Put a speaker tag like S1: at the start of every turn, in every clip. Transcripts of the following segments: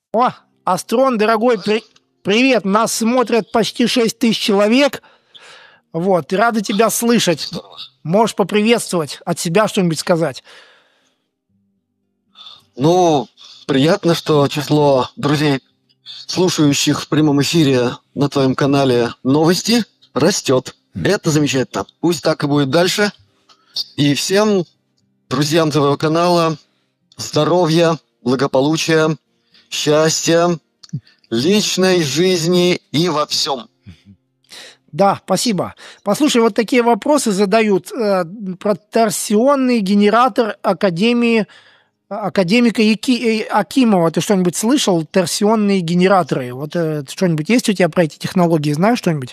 S1: О, Астрон, дорогой, привет! Нас смотрят почти 6000 человек. Вот, и рады тебя слышать.
S2: Здорово.
S1: Можешь поприветствовать, от себя что-нибудь сказать.
S2: Ну, приятно, что число друзей, слушающих в прямом эфире на твоем канале новости, растет. Это замечательно. Пусть так и будет дальше. И всем друзьям твоего канала здоровья, благополучия, счастья, личной жизни и во всем.
S1: Да, спасибо. Послушай, вот такие вопросы задают про торсионный генератор академика Акимова. Ты что-нибудь слышал? Торсионные генераторы. Вот что-нибудь есть у тебя про эти технологии? Знаешь что-нибудь?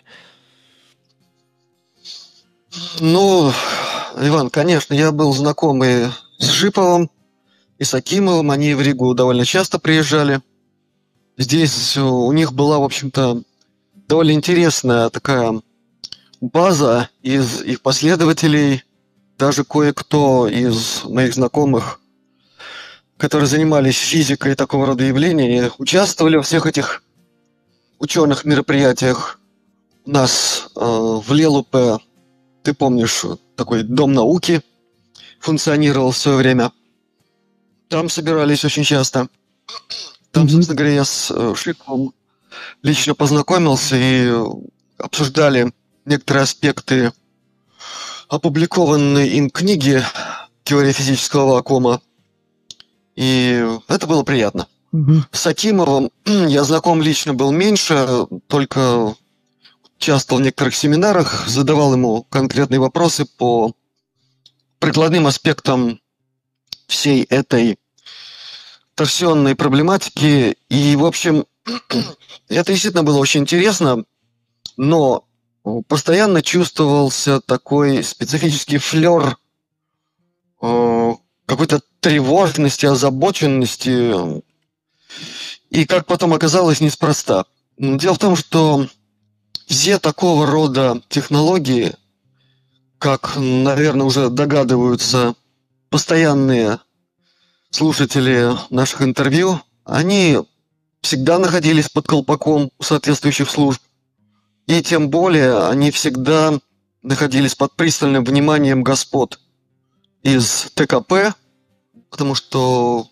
S2: Ну, Иван, конечно, я был знаком и с Шиповым, и с Акимовым. Они в Ригу довольно часто приезжали. Здесь у них была, в общем-то, довольно интересная такая база из их последователей. Даже кое-кто из моих знакомых, которые занимались физикой такого рода явлений, участвовали во всех этих ученых мероприятиях. У нас в Лелупе, ты помнишь, такой дом науки функционировал в свое время. Там собирались очень часто. Там, собственно говоря, я с Шиповым лично познакомился и обсуждали некоторые аспекты опубликованной им книги «Теория физического вакуума». И это было приятно. С Акимовым я знаком лично был меньше, только участвовал в некоторых семинарах, задавал ему конкретные вопросы по прикладным аспектам всей этой торсионной проблематики. И, в общем, это действительно было очень интересно, но постоянно чувствовался такой специфический флер какой-то тревожности, озабоченности. И, как потом оказалось, неспроста. Дело в том, что все такого рода технологии, как, наверное, уже догадываются постоянные слушатели наших интервью, они всегда находились под колпаком соответствующих служб. И тем более они всегда находились под пристальным вниманием господ из ТКП, потому что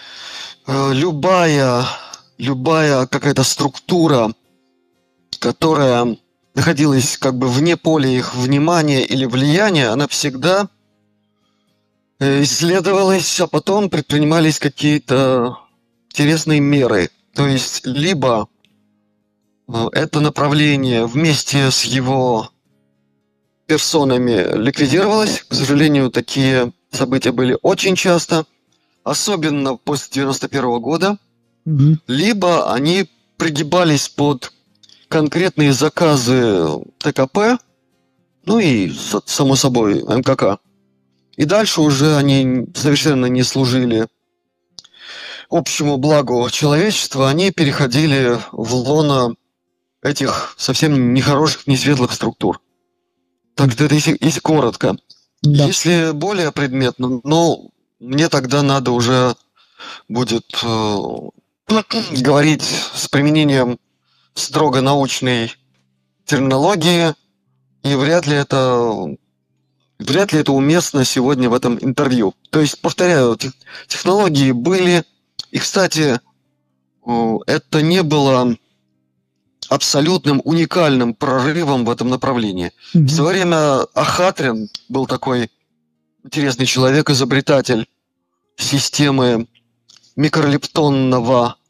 S2: любая какая-то структура, которая находилась как бы вне поля их внимания или влияния, она всегда исследовалась, а потом предпринимались какие-то интересные меры. То есть либо это направление вместе с его персонами ликвидировалось. К сожалению, такие события были очень часто, особенно после 91 года. Либо они пригибались под конкретные заказы ТКП, ну и, само собой, МКК. И дальше уже они совершенно не служили общему благу человечества, они переходили в лоно этих совсем нехороших, несветлых структур. Так что это если коротко. Да. Если более предметно, ну, мне тогда надо уже будет говорить с применением строго научной терминологии, и вряд ли это уместно сегодня в этом интервью. То есть, повторяю, технологии были, и, кстати, это не было абсолютным уникальным прорывом в этом направлении. В свое время Ахатрин был такой интересный человек, изобретатель системы микролептонного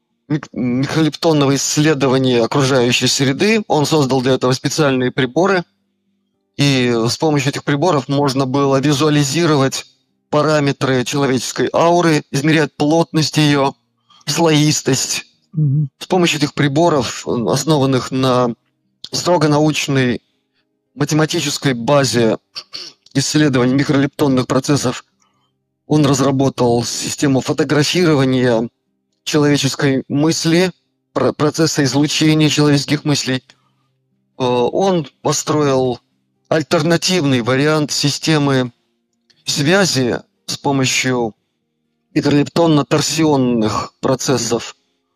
S2: исследования окружающей среды. Он создал для этого специальные приборы, и с помощью этих приборов можно было визуализировать параметры человеческой ауры, измерять плотность ее, слоистость. С помощью этих приборов, основанных на строго научной математической базе исследований микролептонных процессов, он разработал систему фотографирования человеческой мысли, процесса излучения человеческих мыслей. Он построил альтернативный вариант системы связи с помощью микролептонно-торсионных процессов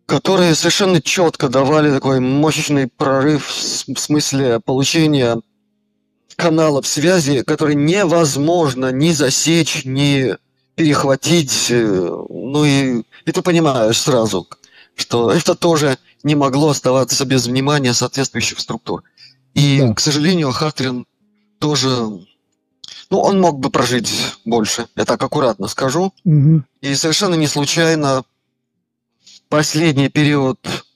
S2: которые совершенно четко давали такой мощный прорыв в смысле получения каналов связи, которые невозможно ни засечь, ни перехватить. Ну и ты понимаешь сразу, что это тоже не могло оставаться без внимания соответствующих структур. И,
S1: Да.
S2: к сожалению, Хатрин тоже... Ну, он мог бы прожить больше, я так аккуратно скажу.
S1: Мгм.
S2: И совершенно не случайно в последний период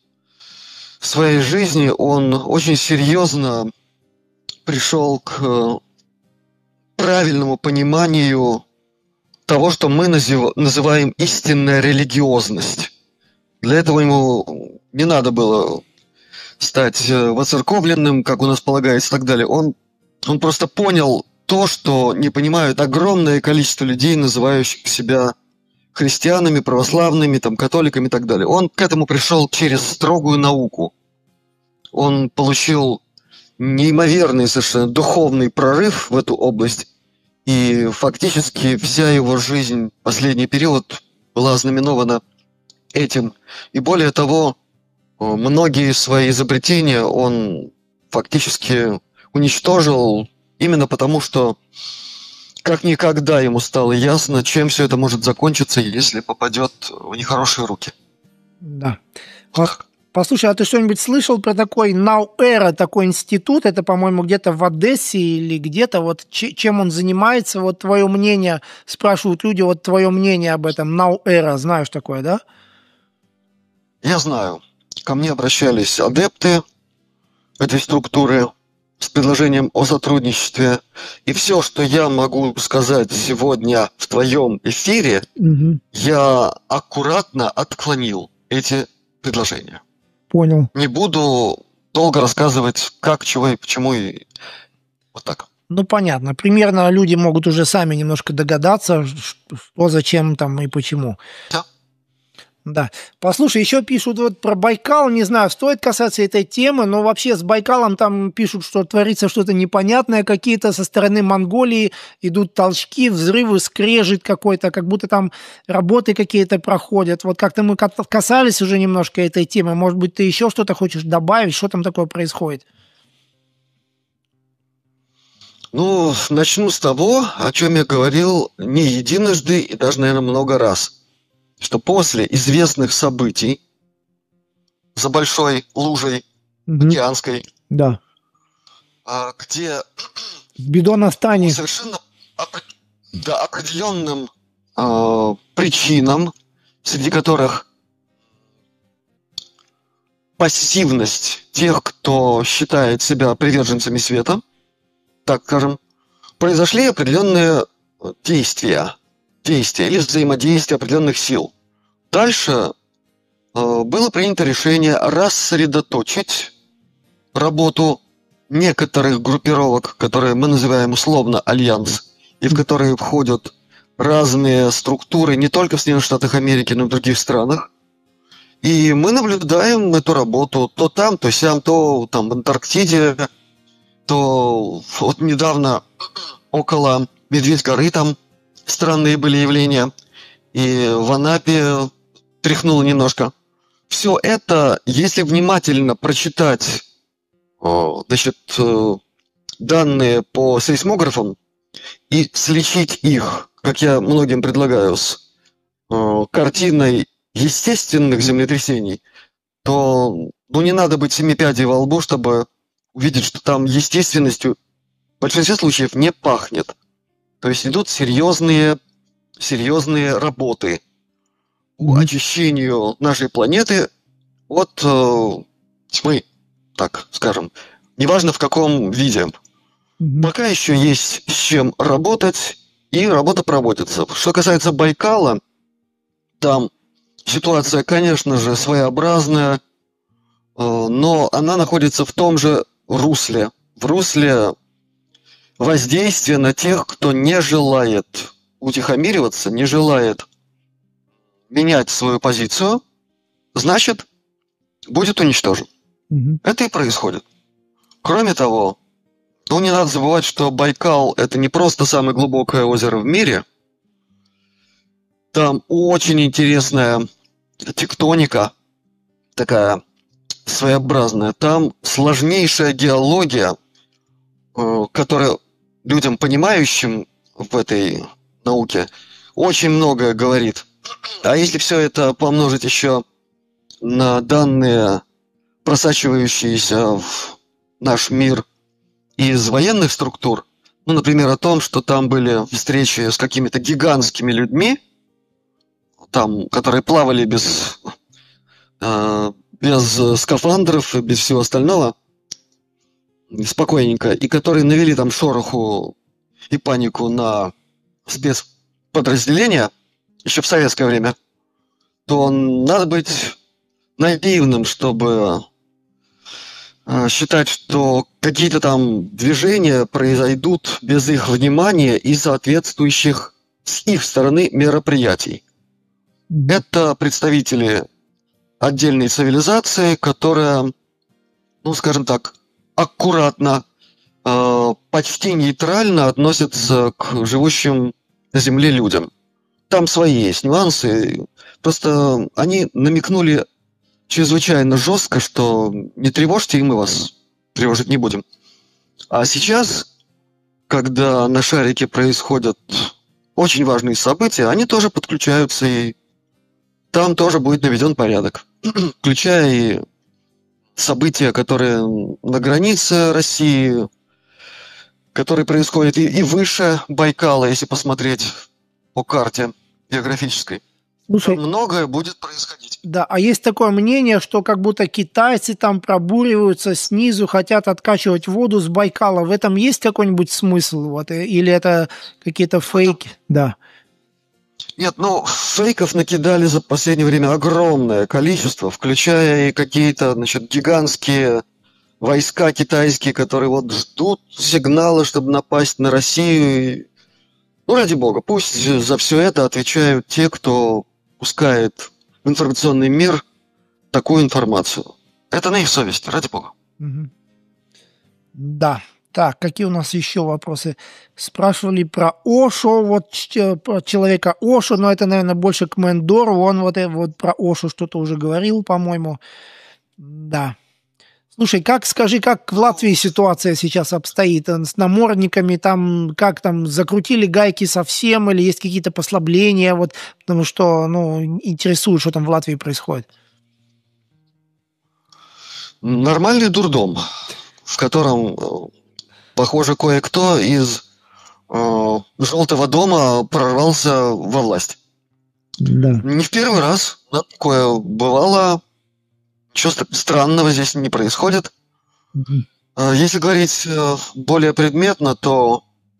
S2: своей жизни он очень серьезно пришел к правильному пониманию того, что мы называем истинная религиозность. Для этого ему не надо было стать воцерковленным, как у нас полагается, и так далее. Он просто понял то, что не понимают огромное количество людей, называющих себя христианами, православными, там, католиками и так далее. Он к этому пришел через строгую науку. Он получил неимоверный совершенно духовный прорыв в эту область, и фактически вся его жизнь, последний период, была ознаменована этим. И более того, многие свои изобретения он фактически уничтожил именно потому, что как никогда ему стало ясно, чем все это может закончиться, если попадет в нехорошие руки.
S1: Да. Послушай, а ты что-нибудь слышал про такой Now Era, такой институт? Это, по-моему, где-то в Одессе или где-то. Вот чем он занимается? Вот твое мнение, спрашивают люди, вот твое мнение об этом Now Era. Знаешь такое, да?
S2: Я знаю. Ко мне обращались адепты этой структуры с предложением о сотрудничестве. И все, что я могу сказать сегодня в твоем эфире, я аккуратно отклонил эти предложения.
S1: Понял.
S2: Не буду долго рассказывать, как, чего и почему, и вот так.
S1: Ну, понятно. Примерно люди могут уже сами немножко догадаться, что, зачем там и почему.
S2: Да.
S1: Да. Послушай, еще пишут вот про Байкал, не знаю, стоит касаться этой темы, но вообще с Байкалом там пишут, что творится что-то непонятное, какие-то со стороны Монголии идут толчки, взрывы, скрежет какой-то, как будто там работы какие-то проходят. Вот как-то мы касались уже немножко этой темы, может быть, ты еще что-то хочешь добавить, что там такое происходит?
S2: Ну, начну с того, о чем я говорил не единожды и даже, наверное, много раз. Что после известных событий за большой лужей океанской,
S1: да,
S2: где
S1: в Бидонастане
S2: совершенно определенным причинам, среди которых пассивность тех, кто считает себя приверженцами света, так скажем, произошли определенные действия или взаимодействия определенных сил. Дальше было принято решение рассредоточить работу некоторых группировок, которые мы называем условно альянс, и в которые входят разные структуры не только в Соединенных Штатах Америки, но и в других странах. И мы наблюдаем эту работу то там, то сям, то там в Антарктиде, то вот недавно около Медведь горы там странные были явления, и в Анапе тряхнуло немножко. Все это, если внимательно прочитать данные по сейсмографам и сличить их, как я многим предлагаю, с картиной естественных землетрясений, то не надо быть семи пядей во лбу, чтобы увидеть, что там естественностью в большинстве случаев не пахнет. То есть идут серьезные работы по очищению нашей планеты от тьмы, так скажем. Неважно в каком виде. Пока еще есть с чем работать, и работа проводится. Что касается Байкала, там ситуация, конечно же, своеобразная, но она находится в том же русле. В русле воздействия на тех, кто не желает утихомириваться, не желает менять свою позицию, значит, будет уничтожен. Это и происходит. Кроме того, не надо забывать, что Байкал – это не просто самое глубокое озеро в мире. Там очень интересная тектоника, такая своеобразная. Там сложнейшая геология, которая людям, понимающим в этой науке, очень многое говорит. А если все это помножить еще на данные, просачивающиеся в наш мир из военных структур, ну, например, о том, что там были встречи с какими-то гигантскими людьми, там, которые плавали без скафандров и без всего остального, спокойненько, и которые навели там шороху и панику на спецподразделения еще в советское время, то надо быть наивным, чтобы считать, что какие-то там движения произойдут без их внимания и соответствующих с их стороны мероприятий. Это представители отдельной цивилизации, которая, ну, скажем так, аккуратно, почти нейтрально относится к живущим на Земле людям. Там свои есть нюансы. Просто они намекнули чрезвычайно жестко, что не тревожьте, и мы вас тревожить не будем. А сейчас, когда на шарике происходят очень важные события, они тоже подключаются, и там тоже будет наведен порядок. Включая и события, которые на границе России, которые происходят и выше Байкала, если посмотреть по карте географической.
S1: Слушай,
S2: многое будет происходить.
S1: да, а есть такое мнение, что как будто китайцы там пробуриваются снизу, хотят откачивать воду с Байкала. В этом есть какой-нибудь смысл? Вот, или это какие-то фейки? Да.
S2: Нет, ну, фейков накидали за последнее время огромное количество, включая и какие-то, значит, гигантские войска китайские, которые вот ждут сигнала, чтобы напасть на Россию. Ну, ради бога, пусть за все это отвечают те, кто пускает в информационный мир такую информацию. Это на их совести, ради бога.
S1: Угу. Да. Так, какие у нас еще вопросы? Спрашивали про Ошу, вот про человека Ошу, но это, наверное, больше к Мендору. Он вот про Ошу что-то уже говорил, по-моему. Да. Слушай, скажи, как в Латвии ситуация сейчас обстоит? С намордниками там, как там, закрутили гайки совсем или есть какие-то послабления? Вот, потому что, ну, интересует, что там в Латвии происходит.
S2: Нормальный дурдом, в котором, похоже, кое-кто из Желтого дома прорвался во власть.
S1: Да.
S2: Не в первый раз, но такое бывало. Ничего странного здесь не происходит. Если говорить более предметно, то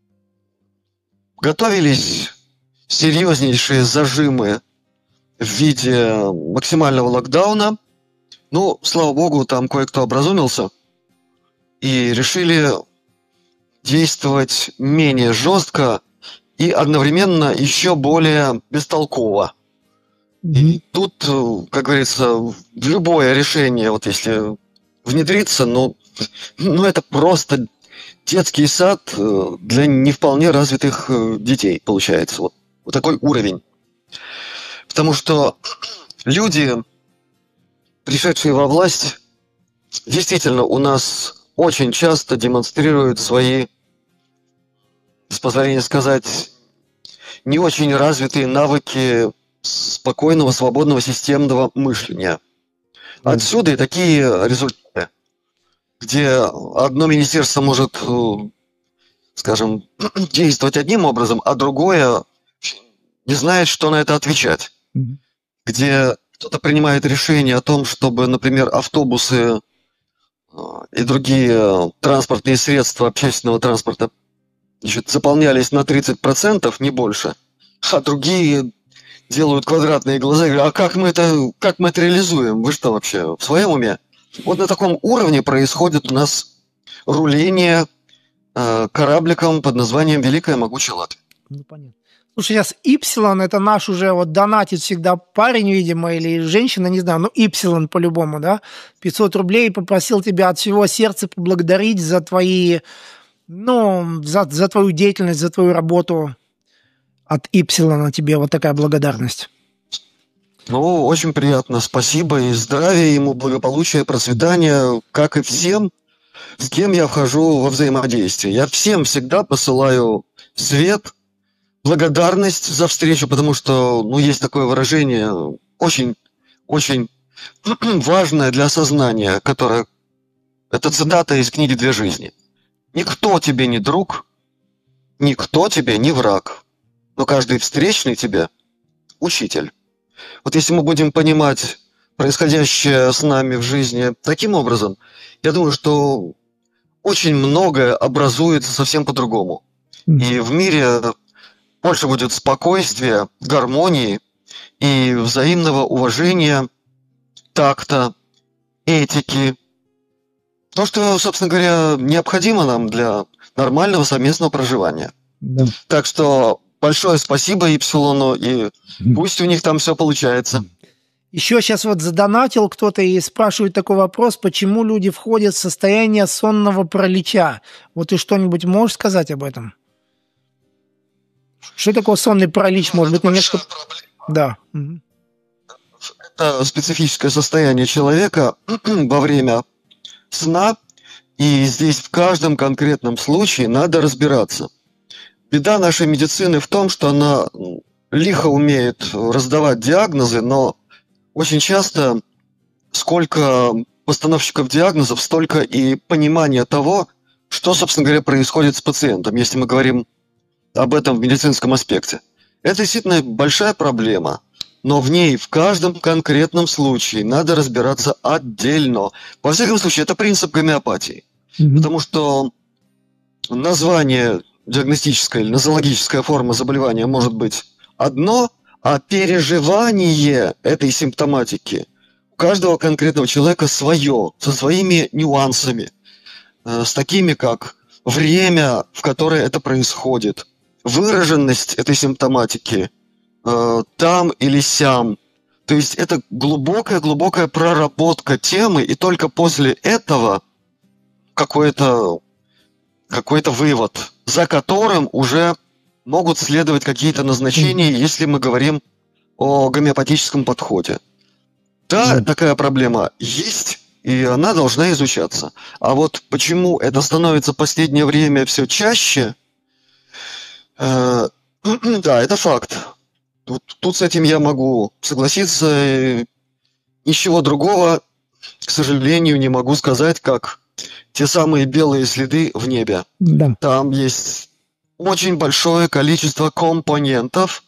S2: готовились серьезнейшие зажимы в виде максимального локдауна. Ну, слава богу, там кое-кто образумился и решили действовать менее жестко и одновременно еще более бестолково. И тут, как говорится, любое решение, вот если внедриться, ну это просто детский сад для не вполне развитых детей, получается. Вот такой уровень. Потому что люди, пришедшие во власть, действительно у нас очень часто демонстрируют свои, с позволения сказать, не очень развитые навыки спокойного, свободного, системного мышления. Отсюда и такие результаты, где одно министерство может, скажем, действовать одним образом, а другое не знает, что на это отвечать. Где кто-то принимает решение о том, чтобы, например, автобусы и другие транспортные средства общественного транспорта, значит, заполнялись на 30%, не больше, а другие делают квадратные глаза и говорят: а как мы это реализуем? Вы что вообще, в своем уме? Вот на таком уровне происходит у нас руление корабликом под названием «Великая могучая Латвия».
S1: Ну, понятно. Слушай, сейчас Ипсилон, это наш уже вот донатит всегда парень, видимо, или женщина, не знаю, ну, Ипсилон по-любому, да? 500 рублей, попросил тебя от всего сердца поблагодарить за твои, ну, за твою деятельность, за твою работу. От Ипсилона тебе вот такая благодарность.
S2: Ну, очень приятно, спасибо, и здравия ему, благополучия, процветания, как и всем, с кем я вхожу во взаимодействие. Я всем всегда посылаю свет, благодарность за встречу, потому что, ну, есть такое выражение, очень, очень важное для осознания, которое, это цитата из книги «Две жизни». Никто тебе не друг, никто тебе не враг, но каждый встречный тебе учитель. Вот если мы будем понимать происходящее с нами в жизни таким образом, я думаю, что очень многое образуется совсем по-другому. И в мире больше будет спокойствия, гармонии и взаимного уважения, такта, этики. То, что, собственно говоря, необходимо нам для нормального совместного проживания.
S1: Да.
S2: Так что большое спасибо Ипсилону, и пусть у них там все получается.
S1: Еще сейчас вот задонатил кто-то и спрашивает такой вопрос, почему люди входят в состояние сонного паралича. Вот ты что-нибудь можешь сказать об этом? Что такое сонный паралич? Может быть, немножко... Да.
S2: Это специфическое состояние человека во время сна, и здесь в каждом конкретном случае надо разбираться. Беда нашей медицины в том, что она лихо умеет раздавать диагнозы, но очень часто сколько постановщиков диагнозов, столько и понимания того, что, собственно говоря, происходит с пациентом, если мы говорим об этом в медицинском аспекте. Это действительно большая проблема, но в ней в каждом конкретном случае надо разбираться отдельно. Во всяком случае, это принцип гомеопатии. Потому что название диагностическая или нозологическая форма заболевания может быть одно, а переживание этой симптоматики у каждого конкретного человека свое, со своими нюансами, с такими как время, в которое это происходит, выраженность этой симптоматики, там или сям. То есть это глубокая проработка темы, и только после этого какой-то вывод, за которым уже могут следовать какие-то назначения, если мы говорим о гомеопатическом подходе. Да, такая проблема есть, и она должна изучаться. А вот почему это становится в последнее время все чаще, да, это факт. Тут с этим я могу согласиться. Ничего другого, к сожалению, не могу сказать, как те самые белые следы в небе.
S1: Да.
S2: Там есть очень большое количество компонентов,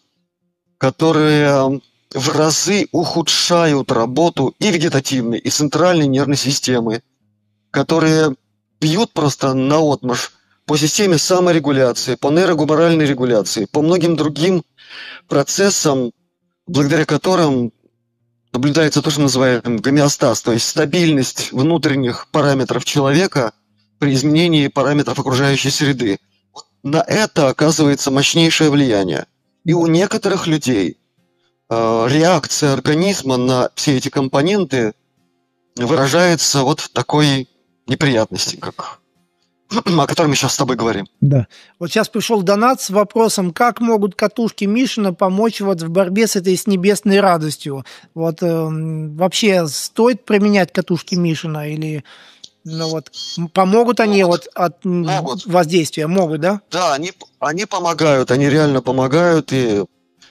S2: которые в разы ухудшают работу и вегетативной, и центральной нервной системы, которые бьют просто наотмашь по системе саморегуляции, по нейрогуморальной регуляции, по многим другим процессам, благодаря которым наблюдается то, что называем гомеостаз, то есть стабильность внутренних параметров человека при изменении параметров окружающей среды. На это оказывается мощнейшее влияние. И у некоторых людей реакция организма на все эти компоненты выражается вот в такой неприятности, как о котором мы сейчас с тобой говорим.
S1: Да. Вот сейчас пришел донат с вопросом, как могут катушки Мишина помочь вот в борьбе с этой с небесной радостью. Вот вообще стоит применять катушки Мишина или вот помогут они от воздействия? Могут, да?
S2: Да, они помогают, они реально помогают, и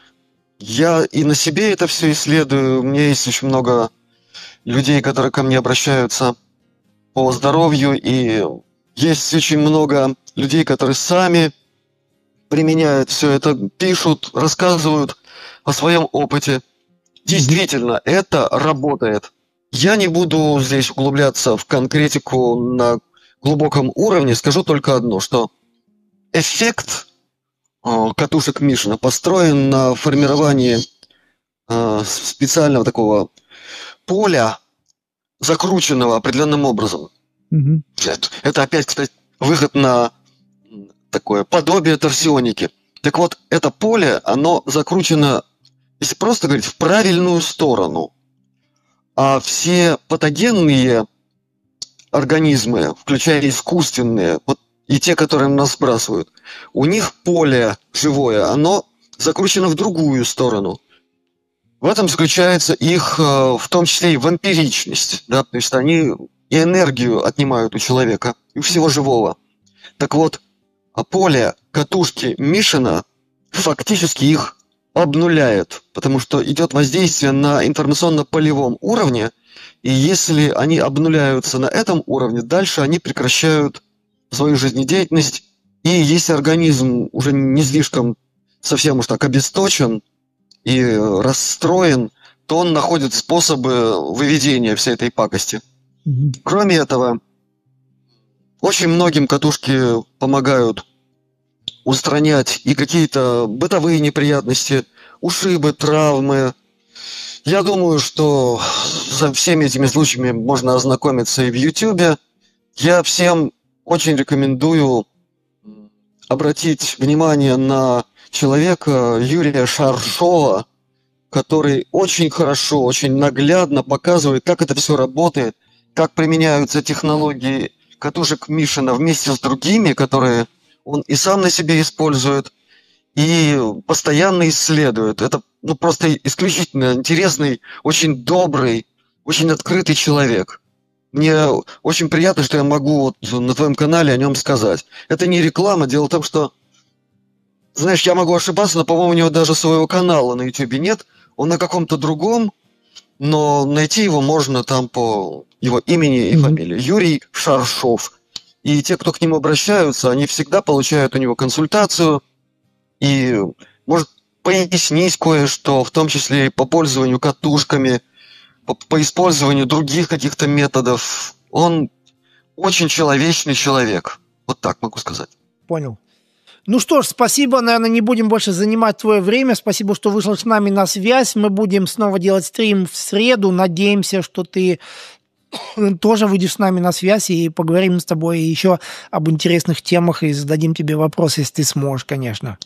S2: я и на себе это все исследую. У меня есть очень много людей, которые ко мне обращаются по здоровью, и есть очень много людей, которые сами применяют все это, пишут, рассказывают о своем опыте. Действительно, это работает. Я не буду здесь углубляться в конкретику на глубоком уровне, скажу только одно, что эффект катушек Мишина построен на формировании специального такого поля, закрученного определенным образом. Это опять, кстати, выход на такое подобие торсионики. Так вот, это поле, оно закручено, если просто говорить, в правильную сторону. А все патогенные организмы, включая искусственные, вот и те, которые нас сбрасывают, у них поле живое, оно закручено в другую сторону. В этом заключается их, в том числе и вампиричность, да, то есть они и энергию отнимают у человека, и у всего живого. Так вот, поле катушки Мишина фактически их обнуляет, потому что идет воздействие на информационно-полевом уровне, и если они обнуляются на этом уровне, дальше они прекращают свою жизнедеятельность, и если организм уже не слишком совсем уж так обесточен и расстроен, то он находит способы выведения всей этой пакости. Кроме этого, очень многим катушки помогают устранять и какие-то бытовые неприятности, ушибы, травмы. Я думаю, что со всеми этими случаями можно ознакомиться и в YouTube. Я всем очень рекомендую обратить внимание на человека Юрия Шаршова, который очень хорошо, очень наглядно показывает, как это все работает, как применяются технологии катушек Мишина вместе с другими, которые он и сам на себе использует, и постоянно исследует. Это просто исключительно интересный, очень добрый, очень открытый человек. Мне очень приятно, что я могу на твоем канале о нем сказать. Это не реклама, дело в том, что, знаешь, я могу ошибаться, но, по-моему, у него даже своего канала на YouTube нет. Он на каком-то другом, но найти его можно там по его имени и фамилии. Юрий Шаршов. И те, кто к нему обращаются, они всегда получают у него консультацию и может пояснить кое-что, в том числе и по пользованию катушками, по использованию других каких-то методов. Он очень человечный человек. Вот так могу сказать.
S1: Понял. Ну что ж, спасибо, наверное, не будем больше занимать твое время. Спасибо, что вышел с нами на связь. Мы будем снова делать стрим в среду. Надеемся, что ты тоже выйдешь с нами на связь и поговорим с тобой еще об интересных темах и зададим тебе вопросы, если ты сможешь, конечно.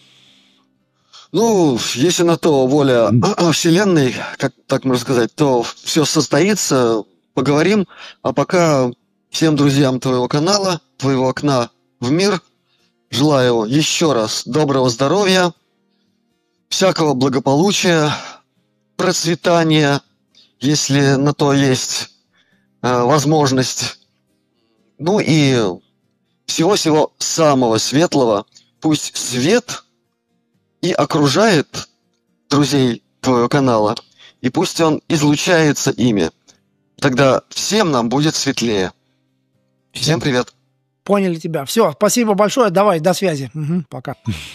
S2: Ну, если на то воля Вселенной, как так можно сказать, то все состоится, поговорим. А пока всем друзьям твоего канала, твоего окна в мир, желаю еще раз доброго здоровья, всякого благополучия, процветания, если на то есть возможность. Ну и всего-всего самого светлого. Пусть свет и окружает друзей твоего канала, и пусть он излучается ими. Тогда всем нам будет светлее. Всем привет.
S1: Поняли тебя. Все, спасибо большое. Давай, до связи. Угу, пока.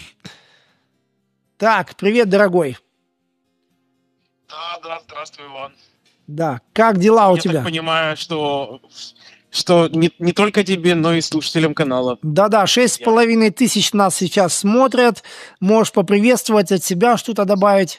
S1: Так, привет, дорогой.
S3: Да, здравствуй, Иван.
S1: Да, как дела у тебя?
S3: Я так понимаю, что не только тебе, но и слушателям канала.
S1: Да-да, 6,5 тысяч нас сейчас смотрят. Можешь поприветствовать от себя, что-то добавить.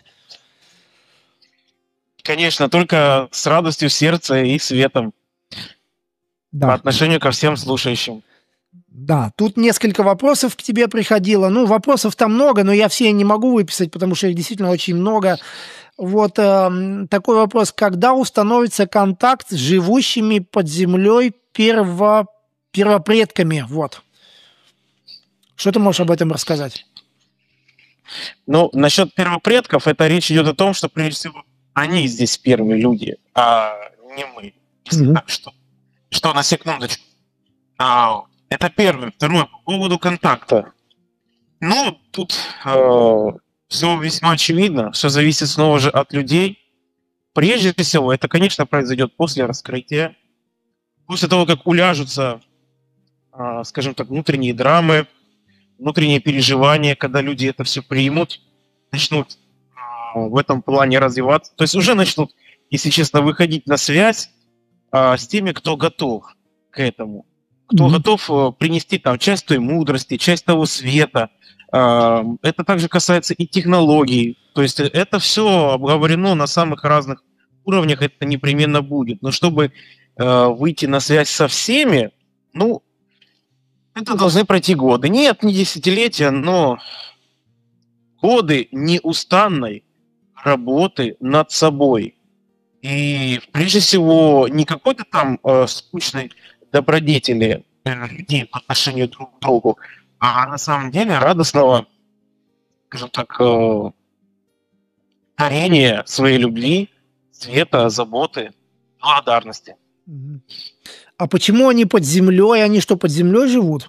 S3: Конечно, только с радостью сердца и светом.
S1: Да.
S3: По отношению ко всем слушающим.
S1: Да, тут несколько вопросов к тебе приходило. Ну, вопросов там много, но я все не могу выписать, потому что их действительно очень много. Вот такой вопрос. Когда установится контакт с живущими под землей первопредками? Вот. Что ты можешь об этом рассказать?
S3: Ну, насчет первопредков, это речь идет о том, что, прежде всего, они здесь первые люди, а не мы. Если так, что на секундочку. Это первое. Второе, по поводу контакта. Ну, тут все весьма очевидно, все зависит снова же от людей. Прежде всего, это, конечно, произойдет после раскрытия, после того, как уляжутся, скажем так, внутренние драмы, внутренние переживания, когда люди это все примут, начнут в этом плане развиваться. То есть уже начнут, если честно, выходить на связь с теми, кто готов к этому. Кто готов принести там часть той мудрости, часть того света. Это также касается и технологий. То есть это все обговорено на самых разных уровнях, это непременно будет. Но чтобы выйти на связь со всеми, ну, это должны пройти годы. Нет, не десятилетия, но годы неустанной работы над собой. И прежде всего не какой-то там скучной добродетели людей по отношению друг к другу, а на самом деле радостного, скажем так, дарение своей любви, света, заботы, благодарности.
S1: А почему они под землей? Они что, под землей живут?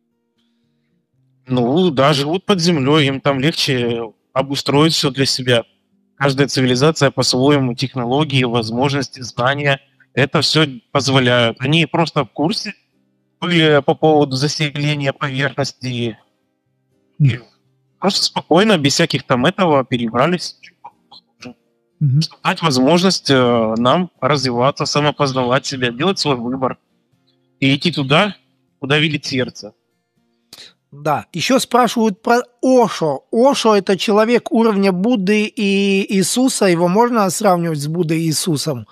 S3: Ну, да, живут под землей, им там легче обустроить все для себя. Каждая цивилизация по-своему, технологии, возможности, знания, это все позволяют. Они просто в курсе были по поводу заселения поверхности. И просто спокойно, без всяких там этого, перебрались. Чтобы дать возможность нам развиваться, самопознавать себя, делать свой выбор и идти туда, куда велит сердце.
S1: Да, еще спрашивают про Ошо. Ошо – это человек уровня Будды и Иисуса. Его можно сравнивать с Буддой и Иисусом?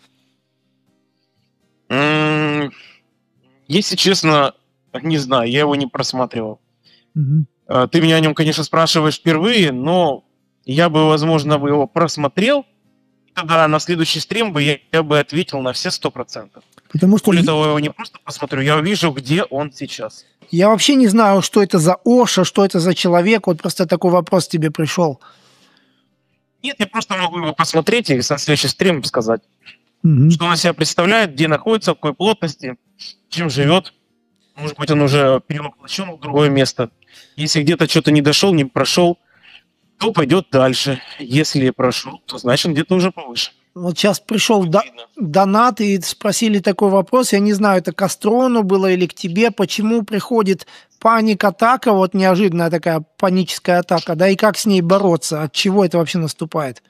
S3: Если честно, не знаю, я его не просматривал. Ты меня о нем, конечно, спрашиваешь впервые, но я бы, возможно, его просмотрел, и тогда на следующий стрим бы я бы ответил на все 100%.
S1: Потому что
S3: более того, я его не просто посмотрю, я увижу, где он сейчас.
S1: Я вообще не знаю, что это за Ошо, что это за человек. Вот просто такой вопрос тебе пришел.
S3: Нет, я просто могу его посмотреть и на следующий стрим сказать, что он из себя представляет, где находится, в какой плотности, чем живет. Может быть, он уже перевоплощен в другое место. Если где-то что-то не дошел, не прошел, то пойдет дальше. Если прошел, то значит где-то уже повыше.
S1: Вот сейчас пришел донат и спросили такой вопрос. Я не знаю, это к Астрону было или к тебе. Почему приходит паник-атака, вот неожиданная такая паническая атака, да, и как с ней бороться? От чего это вообще наступает?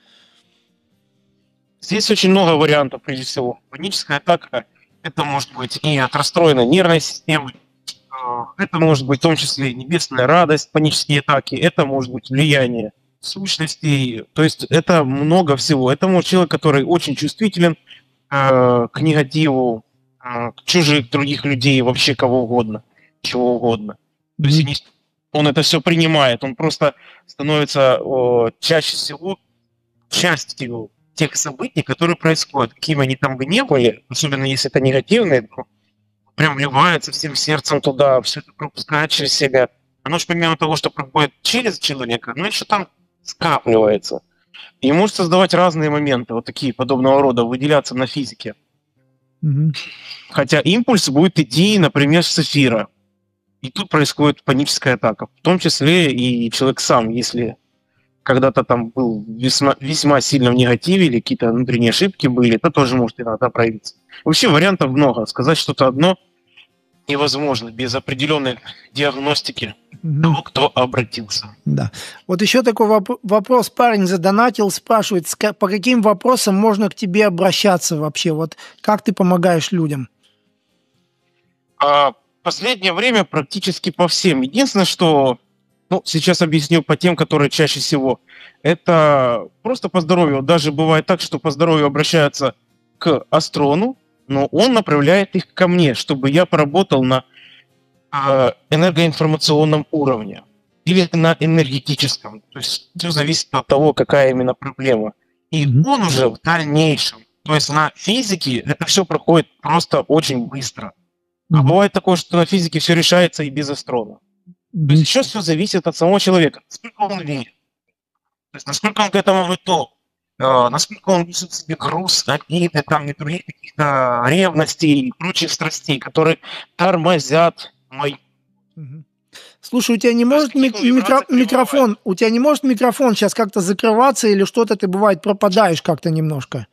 S3: Здесь очень много вариантов, прежде всего. Паническая атака – это может быть и от расстроенной нервной системы, это может быть в том числе и небесная радость, панические атаки, это может быть влияние сущностей, то есть это много всего. Это может человек, который очень чувствителен к негативу, к чужих других людей, вообще кого угодно, чего угодно. То есть он это все принимает, он просто становится чаще всего частью тех событий, которые происходят, какими они там бы не были, особенно если это негативные, прям вливается всем сердцем туда, все это пропускает через себя. Оно же помимо того, что проходит через человека, но еще там скапливается. И может создавать разные моменты, вот такие подобного рода, выделяться на физике. Хотя импульс будет идти, например, с эфира. И тут происходит паническая атака. В том числе и человек сам, если когда-то там был весьма сильно в негативе или какие-то внутренние ошибки были, это тоже может иногда проявиться. Вообще вариантов много. Сказать что-то одно невозможно без определенной диагностики того, кто обратился.
S1: Да. Вот еще такой вопрос парень задонатил, спрашивает, по каким вопросам можно к тебе обращаться вообще? Вот как ты помогаешь людям?
S3: Последнее время практически по всем. Единственное, что сейчас объясню по тем, которые чаще всего. Это просто по здоровью. Даже бывает так, что по здоровью обращаются к Астрону, но он направляет их ко мне, чтобы я поработал на энергоинформационном уровне или на энергетическом. То есть все зависит от того, какая именно проблема. И он уже в дальнейшем, то есть на физике это все проходит просто очень быстро. А бывает такое, что на физике все решается и без Астрона. То есть еще все зависит от самого человека, насколько он верит. То есть насколько он к этому готов. Насколько он несет в себе груз, обиды, там, и других каких-то ревностей и прочих страстей, которые тормозят мои.
S1: Слушай, у тебя не может микрофон, у тебя не может микрофон сейчас как-то закрываться или что-то ты, бывает, пропадаешь как-то немножко?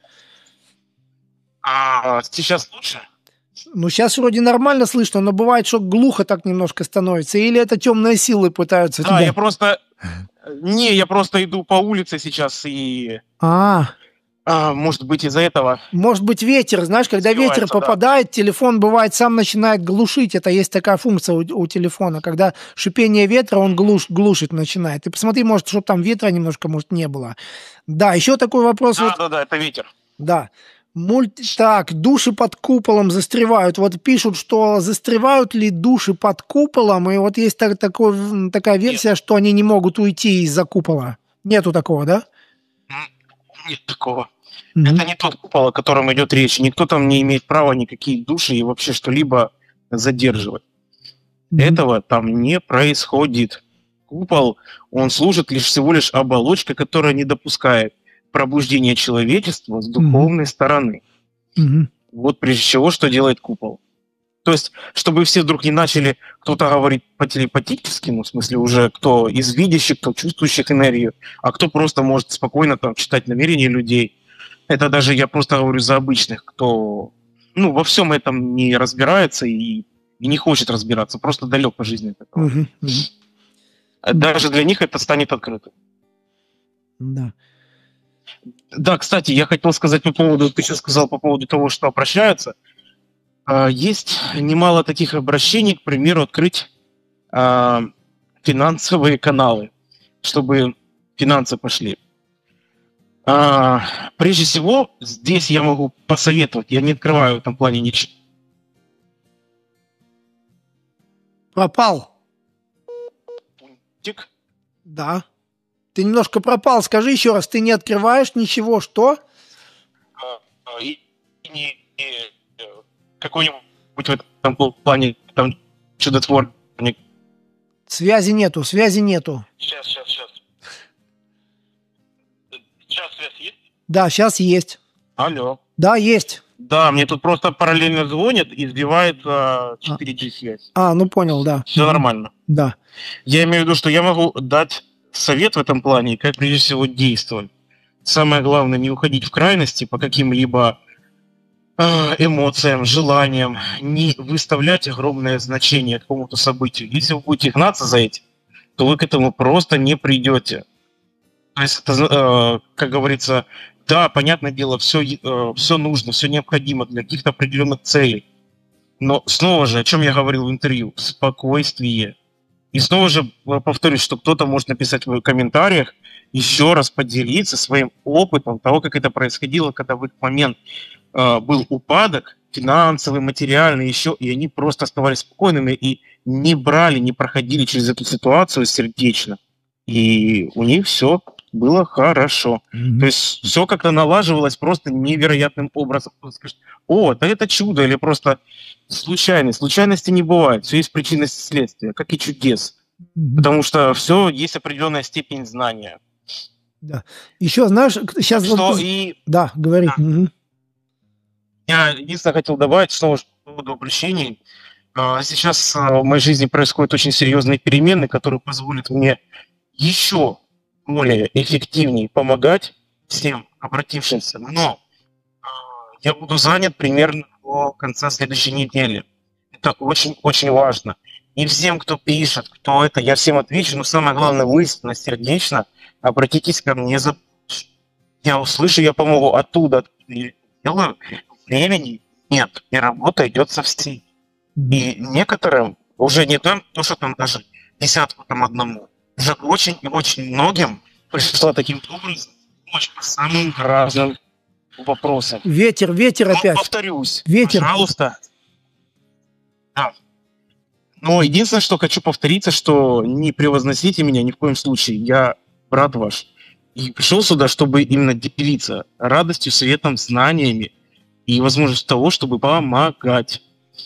S3: Сейчас лучше?
S1: Ну, сейчас вроде нормально слышно, но бывает, что глухо так немножко становится. Или это темные силы пытаются тебя...
S3: я просто иду по улице сейчас и... может быть, из-за этого...
S1: Может быть, ветер, знаешь, когда ветер попадает, телефон, бывает, сам начинает глушить. Это есть такая функция у телефона. Когда шипение ветра, он глушить начинает. Ты посмотри, может, чтобы там ветра немножко, может, не было. Да, еще такой вопрос...
S3: Да, это ветер.
S1: Да. Так, души под куполом застревают. Вот пишут, что застревают ли души под куполом, и вот есть такая версия, что они не могут уйти из-за купола. Нету такого, да?
S3: Нет такого. Это не тот купол, о котором идет речь. Никто там не имеет права никакие души и вообще что-либо задерживать. Этого там не происходит. Купол, он служит лишь всего лишь оболочкой, которая не допускает пробуждения человечества с духовной стороны. Вот прежде всего, что делает купол. То есть, чтобы все вдруг не начали кто-то говорить по-телепатически, ну, в смысле, уже кто из видящих, кто чувствующих энергию, а кто просто может спокойно там читать намерения людей. Это даже я просто говорю за обычных, кто, ну, во всем этом не разбирается и не хочет разбираться, просто далек по жизни от этого. Даже для них это станет открытым.
S1: Да.
S3: Да, кстати, я хотел сказать по поводу, ты сейчас сказал по поводу того, что обращаются. Есть немало таких обращений, к примеру, открыть финансовые каналы, чтобы финансы пошли. Прежде всего, здесь я могу посоветовать, я не открываю в этом плане ничего.
S1: Пропал.
S3: Пунктик.
S1: Да. Ты немножко пропал. Скажи еще раз, ты не открываешь ничего, что?
S3: Какой-нибудь в этом плане там чудотворник.
S1: Связи нету.
S3: Сейчас. Сейчас связь есть?
S1: Да, сейчас есть.
S3: Алло.
S1: Да, есть.
S3: Да, мне тут просто параллельно звонят и сбивает 4G связь.
S1: Ну понял, да.
S3: Все нормально.
S1: Да.
S3: Я имею в виду, что я могу дать совет в этом плане, как прежде всего действовать. Самое главное, не уходить в крайности по каким-либо эмоциям, желаниям, не выставлять огромное значение какому-то событию. Если вы будете гнаться за этим, то вы к этому просто не придете. То есть, это, как говорится, да, понятное дело, все нужно, все необходимо для каких-то определенных целей. Но снова же, о чем я говорил в интервью, спокойствие. И снова же повторюсь, что кто-то может написать в комментариях, еще раз поделиться своим опытом того, как это происходило, когда в этот момент был упадок финансовый, материальный, еще, и они просто оставались спокойными и не брали, не проходили через эту ситуацию сердечно. И у них все было хорошо. То есть все как-то налаживалось просто невероятным образом. О, да это чудо, или просто случайность. Случайности не бывает. Все есть причинность и следствие, как и чудес. Потому что все есть определенная степень знания.
S1: Да. Еще, знаешь, сейчас...
S3: Что
S1: вот...
S3: и...
S1: Да, говори.
S3: Да. Я единственное хотел добавить, снова же по поводу обращений. Сейчас в моей жизни происходят очень серьезные перемены, которые позволят мне еще более эффективнее помогать всем обратившимся. Но я буду занят примерно до конца следующей недели. Это очень-очень важно. И всем, кто пишет, кто это, я всем отвечу, но самое главное, мысленно, сердечно обратитесь ко мне за... Я услышу, я помогу оттуда. Делаю. Времени нет, и работа идет со всей. И некоторым, уже не то, что там даже десятку там одному, уже очень и очень многим пришло таким образом помощь по самым разным вопросам.
S1: Ветер опять.
S3: Повторюсь,
S1: ветер.
S3: Пожалуйста. Да. Но единственное, что хочу повториться, что не превозносите меня ни в коем случае. Я брат ваш. И пришел сюда, чтобы именно делиться радостью, светом, знаниями и возможность того, чтобы помогать.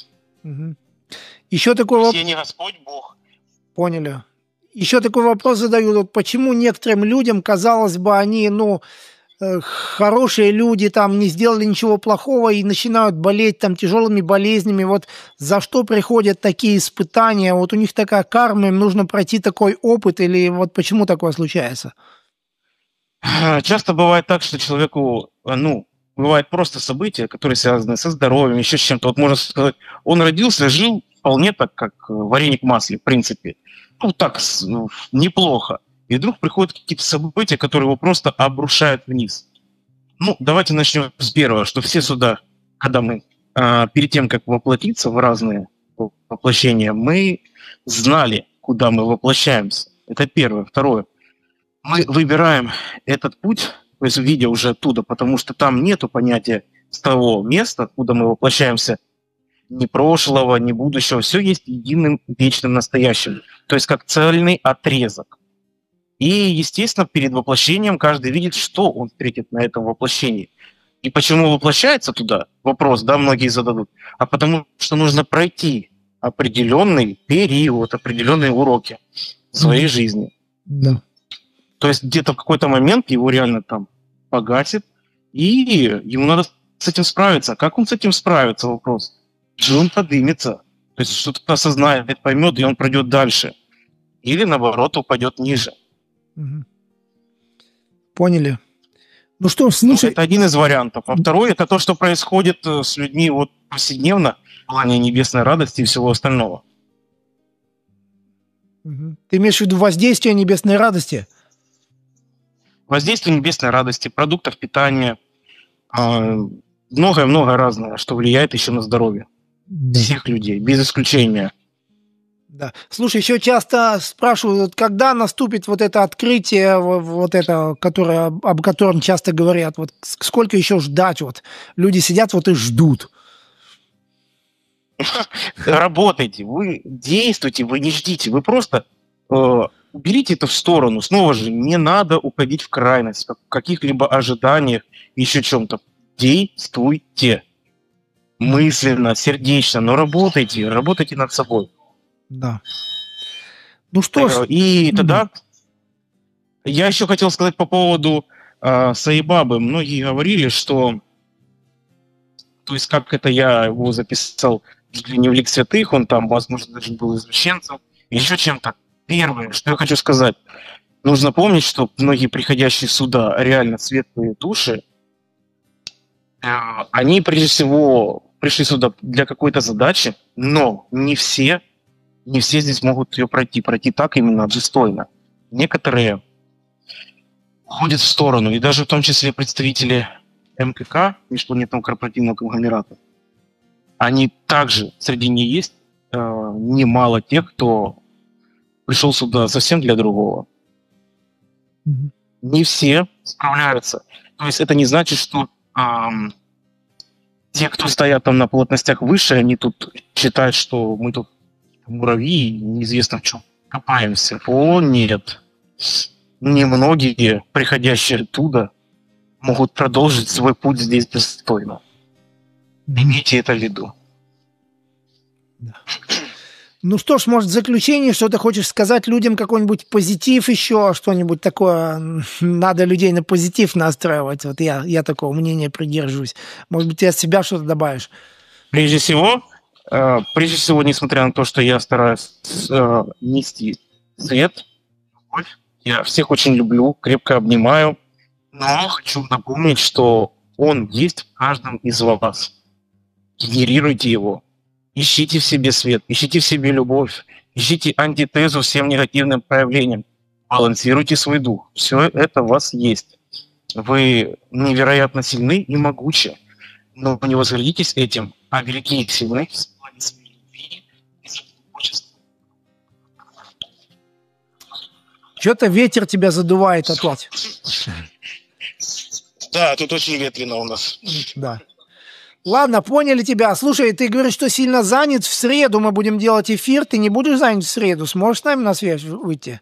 S1: Еще такой вопрос.
S3: Все не Господь Бог.
S1: Поняли. Еще такой вопрос задают. Вот почему некоторым людям, казалось бы, они, хорошие люди, там, не сделали ничего плохого и начинают болеть там тяжелыми болезнями. Вот за что приходят такие испытания? Вот у них такая карма, им нужно пройти такой опыт, или вот почему такое случается?
S3: Часто бывает так, что человеку, бывают просто события, которые связаны со здоровьем, еще с чем-то. Вот можно сказать, он родился, жил вполне так, как вареник в масле, в принципе. Так, неплохо. И вдруг приходят какие-то события, которые его просто обрушают вниз. Давайте начнем с первого, что все сюда, когда мы, перед тем, как воплотиться в разные воплощения, мы знали, куда мы воплощаемся. Это первое. Второе. Мы выбираем этот путь, то есть видя уже оттуда, потому что там нету понятия с того места, откуда мы воплощаемся, ни прошлого, ни будущего. Все есть единым вечным настоящим. То есть как цельный отрезок. И, естественно, перед воплощением каждый видит, что он встретит на этом воплощении. И почему воплощается туда? Вопрос, многие зададут. А потому что нужно пройти определенный период, определенные уроки. своей жизни.
S1: Да.
S3: То есть где-то в какой-то момент его реально там погасит, и ему надо с этим справиться. Как он с этим справится, вопрос? Или он подымется, то есть что-то осознает, поймет, и он пройдет дальше. Или, наоборот, упадет ниже.
S1: Мгм. Поняли. Ну что, слушай...
S3: Это один из вариантов. А второй – это то, что происходит с людьми вот повседневно в плане небесной радости и всего остального.
S1: Мгм. Ты имеешь в виду воздействие небесной радости?
S3: Воздействие небесной радости, продуктов питания, многое-многое разное, что влияет еще на здоровье
S1: Да.
S3: всех людей, без исключения.
S1: Да. Слушай, еще часто спрашивают, вот когда наступит вот это открытие, вот это, об котором часто говорят, вот сколько еще ждать, вот люди сидят вот и ждут.
S3: Работайте, вы действуйте, вы не ждите, вы просто уберите это в сторону. Снова же, не надо уходить в крайность, в каких-либо ожиданиях, еще чем-то. Действуйте мысленно, сердечно, но работайте над собой.
S1: Да. Ну что ж.
S3: И тогда я еще хотел сказать по поводу Саибабы. Многие говорили, что, то есть как это я его записал чуть ли не в лик святых, он там, возможно, даже был извращенцем, еще чем-то. Первое, что я хочу сказать, нужно помнить, что многие приходящие сюда реально светлые души, они прежде всего пришли сюда для какой-то задачи, но не все здесь могут ее пройти так именно достойно. Некоторые уходят в сторону, и даже в том числе представители МКК, Межпланетного корпоративного конгломерата, они также, среди них есть немало тех, кто пришел сюда совсем для другого. Не все справляются. То есть это не значит, что те, кто стоят там на плотностях выше, они тут считают, что мы тут муравьи, неизвестно в чем копаемся. О, нет. Немногие, приходящие оттуда, могут продолжить свой путь здесь достойно. Имейте это в виду.
S1: Да. Ну что ж, может, в заключение, что ты хочешь сказать людям, какой-нибудь позитив еще, что-нибудь такое, надо людей на позитив настраивать. Вот я такого мнения придерживаюсь. Может быть, ты от себя что-то добавишь?
S3: Прежде всего, несмотря на то, что я стараюсь нести свет, любовь, я всех очень люблю, крепко обнимаю, но хочу напомнить, что он есть в каждом из вас. Генерируйте его. Ищите в себе свет, ищите в себе любовь, ищите антитезу всем негативным проявлениям. Балансируйте свой дух. Все это у вас есть. Вы невероятно сильны и могучи, но не возгордитесь этим, а велики и сильны в плане своей любви и заботливости.
S1: Что-то ветер тебя задувает опять.
S3: Да, тут очень ветрено у нас.
S1: Да. Ладно, поняли тебя. Слушай, ты говоришь, что сильно занят. В среду мы будем делать эфир. Ты не будешь занят в среду? Сможешь с нами на связь выйти?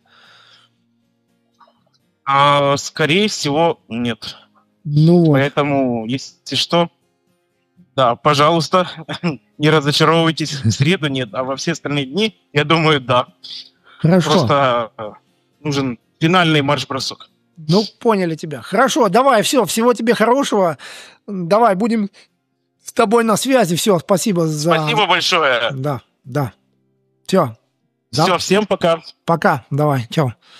S3: Скорее всего, нет.
S1: Ну вот.
S3: Поэтому, если что, да, пожалуйста, не разочаровывайтесь. В среду нет, а во все остальные дни, я думаю, да.
S1: Хорошо.
S3: Просто нужен финальный марш-бросок.
S1: Ну, поняли тебя. Хорошо, давай, все, всего тебе хорошего. Давай, будем с тобой на связи. Все, спасибо за...
S3: Спасибо большое.
S1: Да. Все.
S3: Все, всем пока.
S1: Пока, давай, чао.